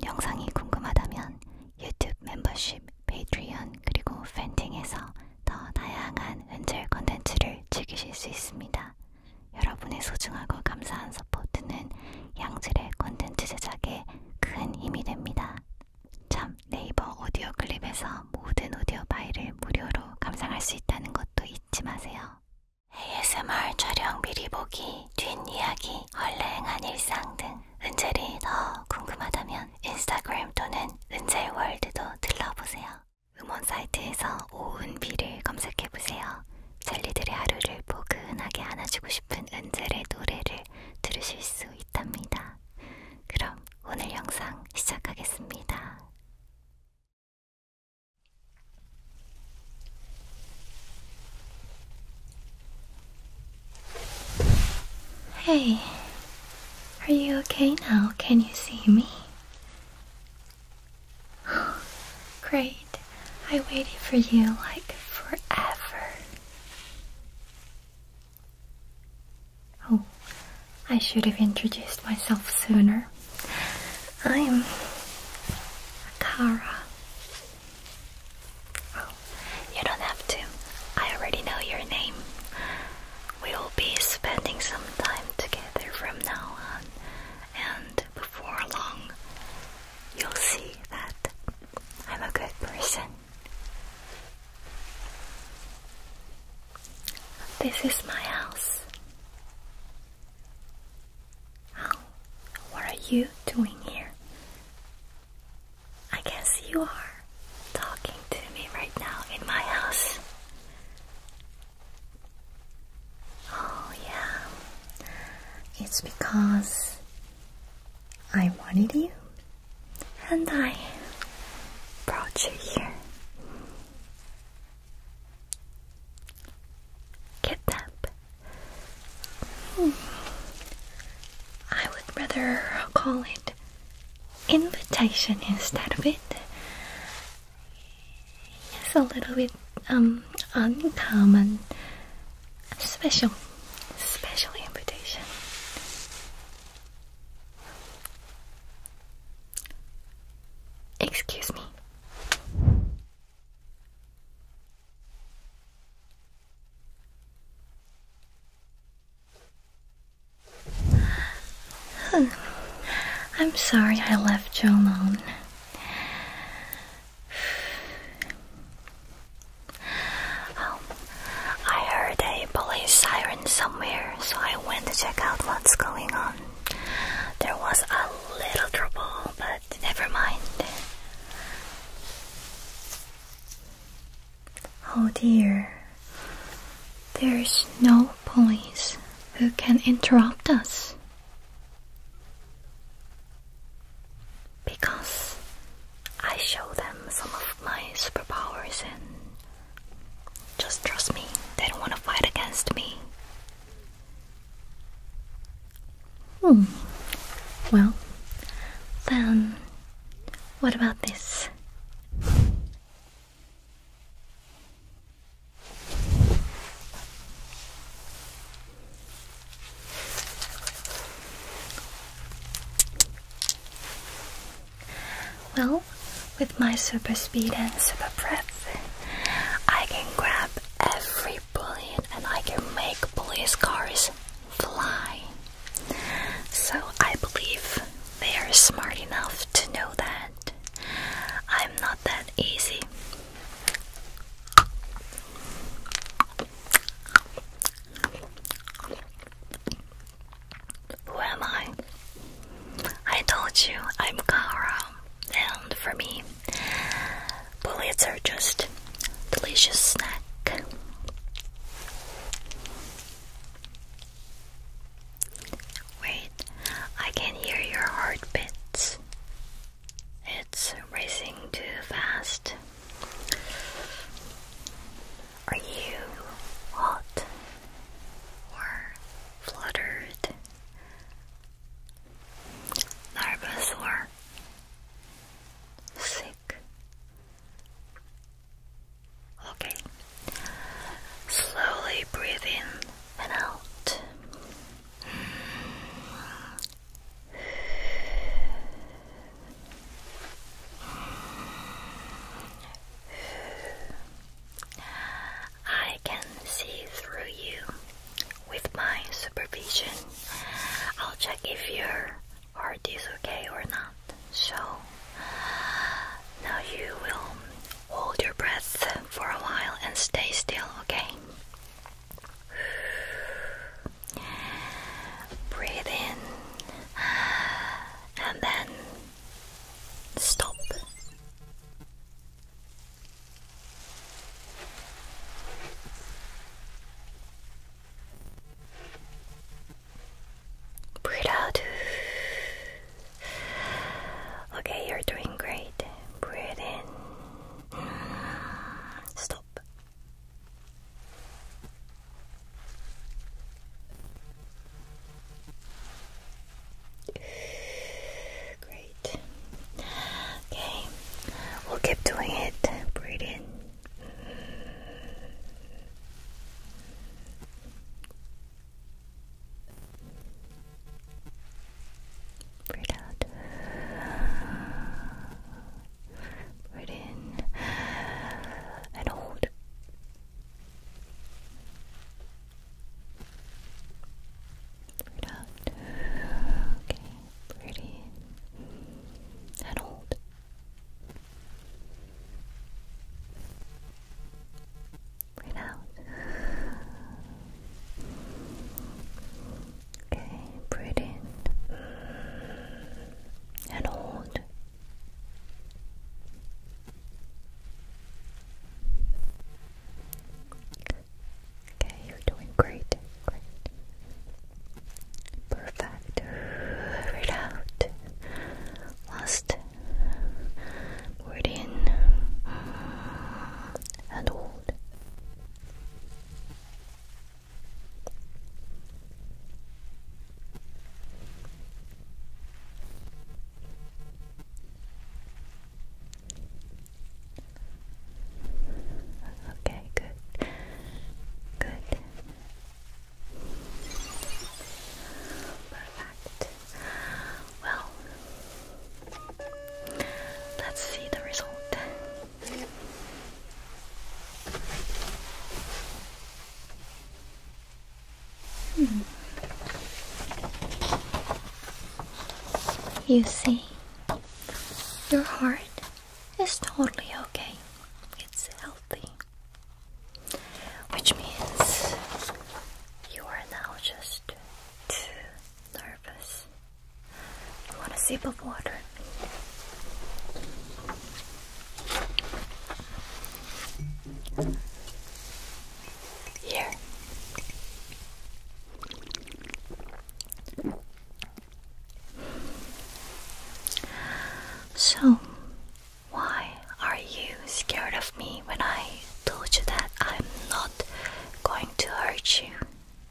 영상이 궁금하다면 유튜브 멤버십, 페이트리언 그리고 팬팅에서 더 다양한 은젤 컨텐츠를 즐기실 수 있습니다. 여러분의 소중하고 감사한 서포트는 양질의 컨텐츠 제작에 큰 힘이 됩니다. 참, 네이버 오디오 클립에서 모든 오디오 파일을 무료로 감상할 수 있다는 것도 잊지 마세요. ASMR 촬영 미리 보기, 뒷이야기, 헐랭한 일상 등 은젤이 더 궁금하다면 인스타그램 또는 은젤월드도 들러보세요. 음원 사이트에서 오은비를 검색해보세요. 젤리들의 하루를 포근하게 안아주고 싶은 은젤의 노래를 들으실 수 있답니다. 그럼 오늘 영상 시작하겠습니다. Hey, are you okay now? Can you see me? Great. I waited for you like forever. Oh, I should have introduced myself sooner. I'm Kara. Oh, you don't have to. I already know your name. We'll be spending some time together from now on, and before long, you'll see that I'm a good person. This is my house. Oh, what are you doing here? I guess you are talking to me right now in my house. Oh yeah, it's because I wanted you and I brought you here. Kidnap. I would rather call it invitation instead of it. It's a little bit uncommon. Special invitation. Excuse me. I'm sorry I left you alone. I heard a police siren somewhere, so I went to check out what's going on. There was a little trouble, but never mind. Oh dear. There's no police who can interrupt us. Because I show them some of my superpowers and just trust me, they don't want to fight against me. Well, then what about this? Well, with my super speed and super breath, I can grab every bullet and I can make police cars fly. So I believe they are smart enough to know that I'm not that easy. Who am I? I told you I'm Kara. And for me, bullets are just delicious snack. Okay, we'll keep doing it. Breathe in. Breathe out. Breathe in and hold. Breathe out. Okay, breathe in and hold. Breathe out. Okay, breathe in and hold. Okay, you're doing great. Great. Perfect. Breathe out. Last. Breathe in and hold. Okay, good. Good. Perfect. Well, let's see the result. You see, your heart is totally okay. It's healthy. Which means you are now just too nervous. You want a sip of water? Here. So, why are you scared of me when I told you that I'm not going to hurt you?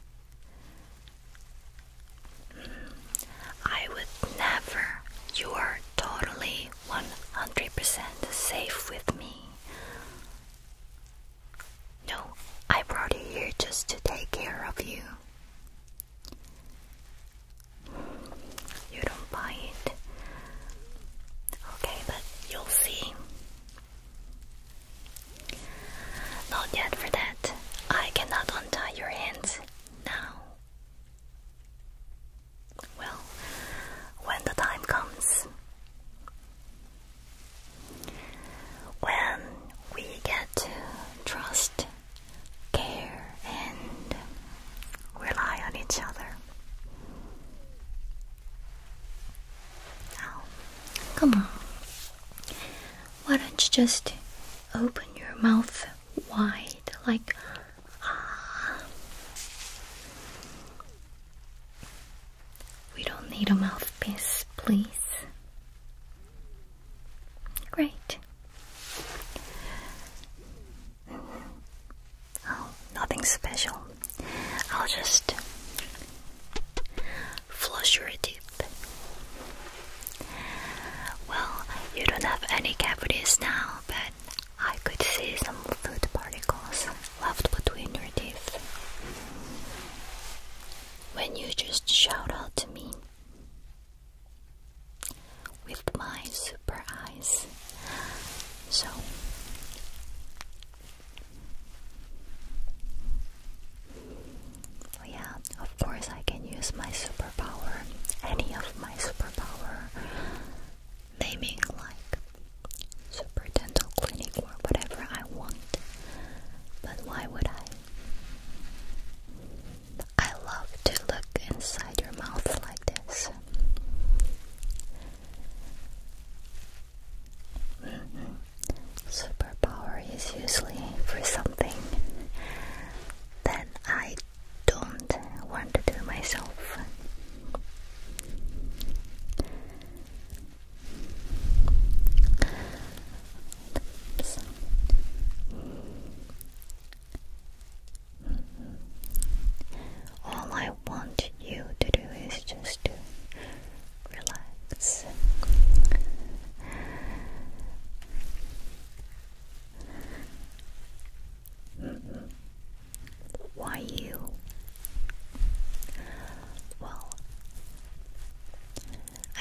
I would never. You are totally 100% safe with me. No, I brought you here just to take care of you. You don't buy it. Okay, but you'll see. Not yet for that. I cannot untie your hands now. Well, when the time comes, when we get to trust, care, and rely on each other. Now, come on. Why don't you just open your mouth wide, like We don't need a mouthpiece, please. Great. Oh, nothing special. I'll just flush your teeth. Well, you don't have any cavities now, but I could see some food particles left between your teeth. When you just shout out to me with my super eyes. So, oh yeah, of course I can use my superpower, any of my superpower, naming like super dental clinic or whatever I want. But why would I? I love to look inside your mouth like this. So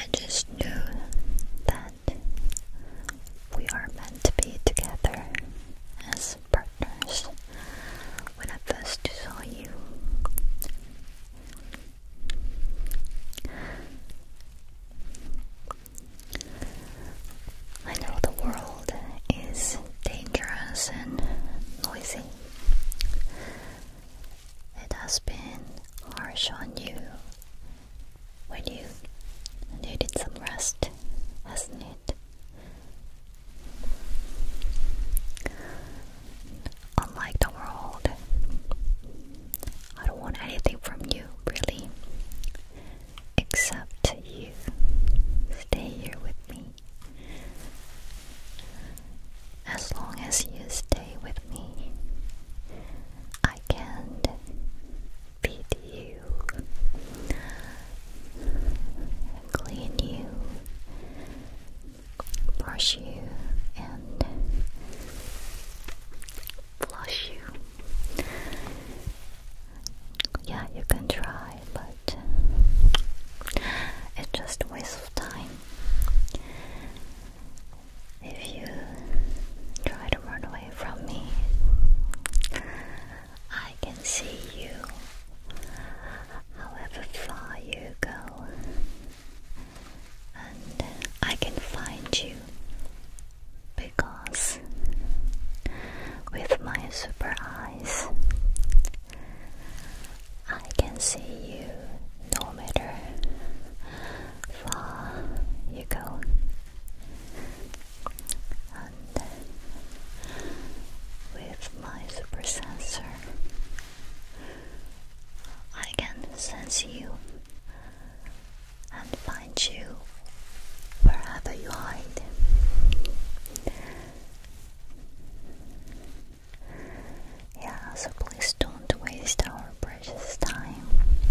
just knew that we are meant to be together as partners when I first saw you. I know the world is dangerous and noisy. It has been harsh on you when you needed some rest, hasn't it? Unlike the world, I don't want anything from you, really, except you stay here with me. As long as you stay with me, I can feed you, clean you, brush you, and flush you. Yeah, you can try, but it's just a waste of time. If you try to run away from me, I can see you however far you go, and I can find you because with my super eyes I can see you no matter far you go. And with my super sensor, I can sense you and find you wherever you hide. Yeah, so please don't waste our precious time.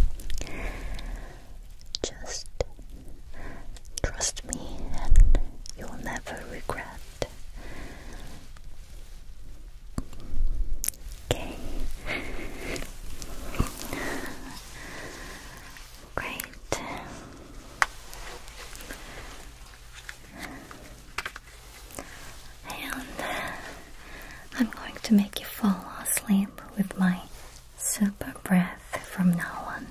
Just trust me and you'll never regret. Okay. Great. And I'm going to make you fall asleep with my super breath from now on.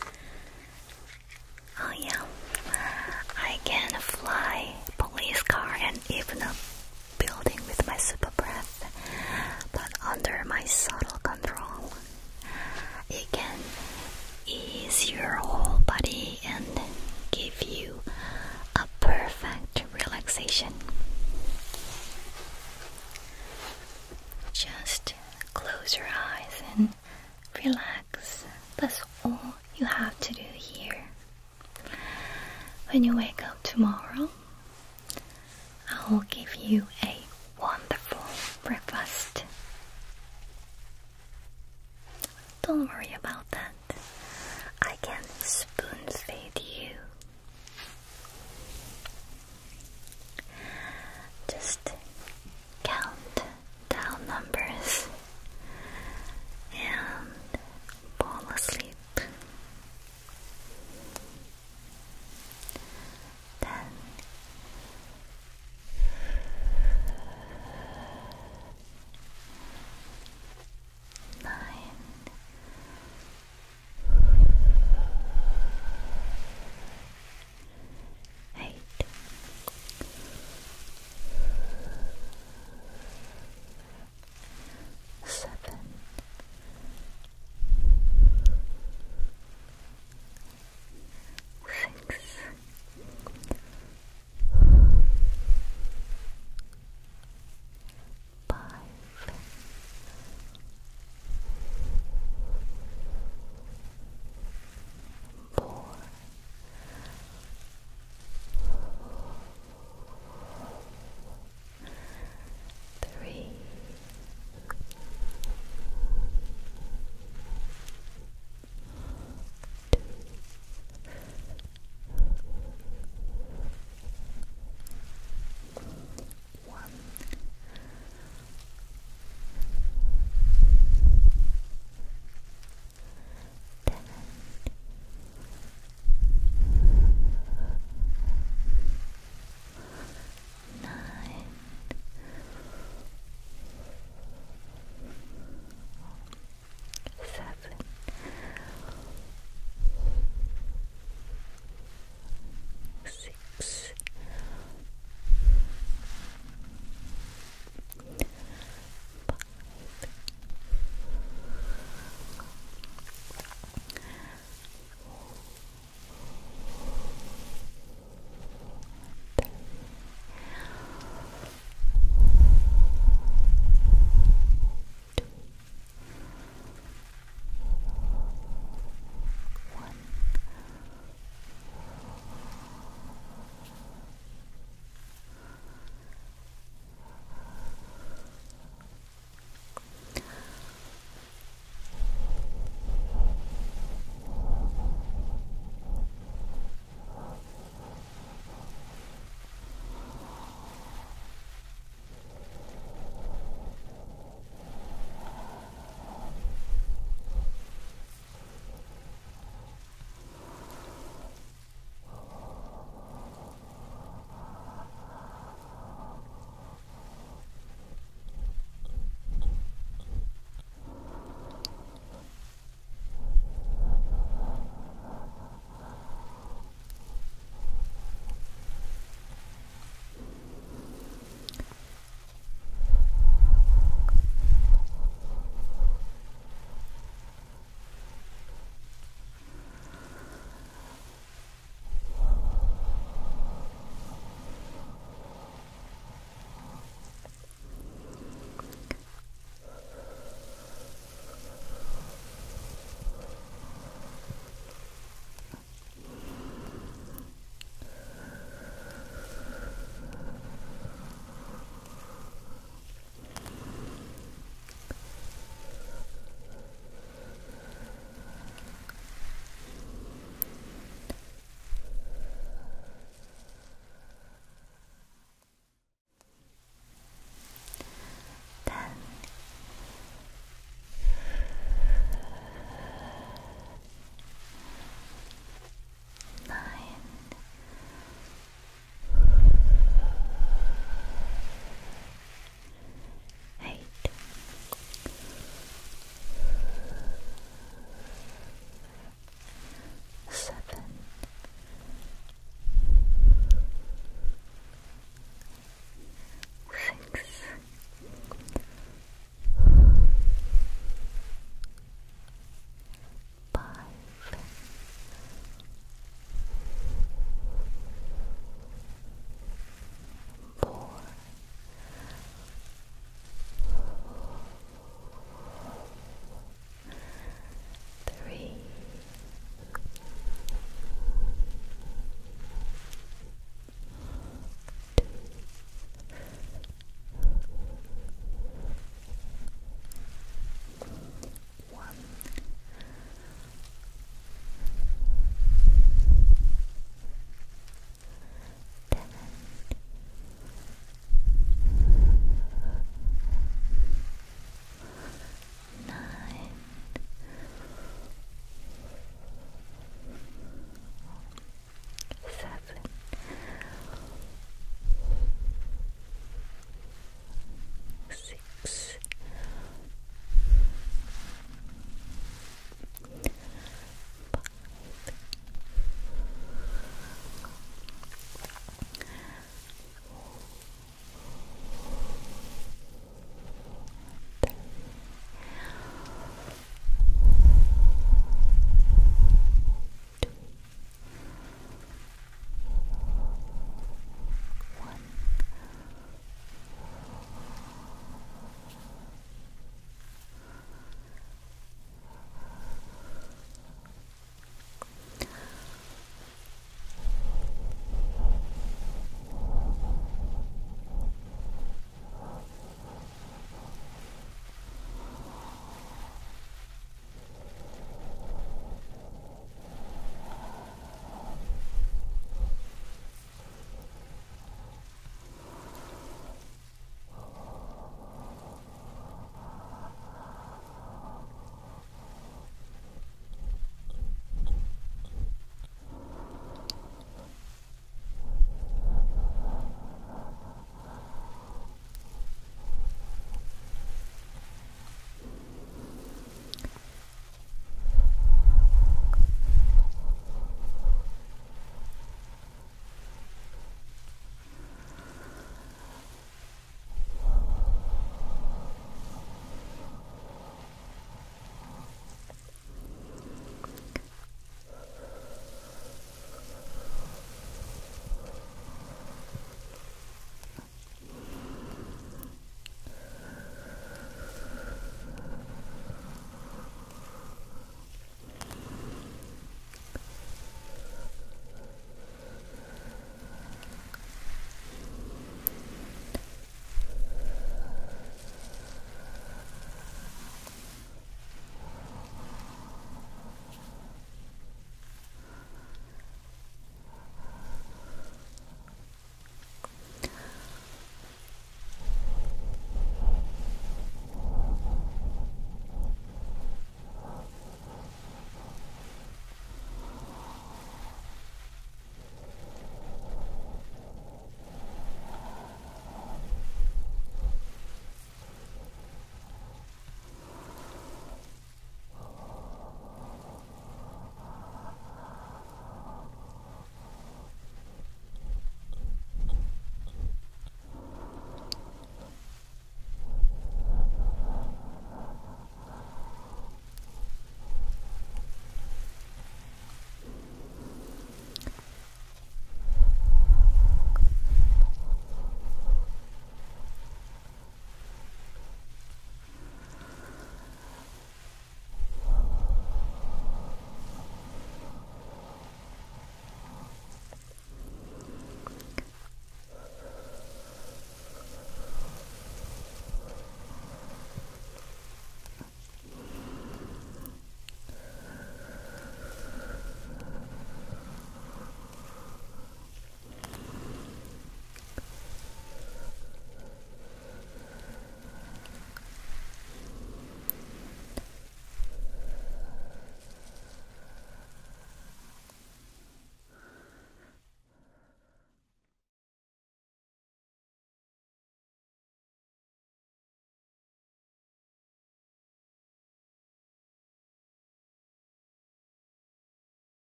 Oh yeah, I can fly a police car and even a building with my super breath, but under my subtle control. It can ease your whole body and give you a perfect relaxation. Just close your eyes and relax. That's all you have to do here. When you wake up tomorrow, I will give you a wonderful breakfast. Don't worry about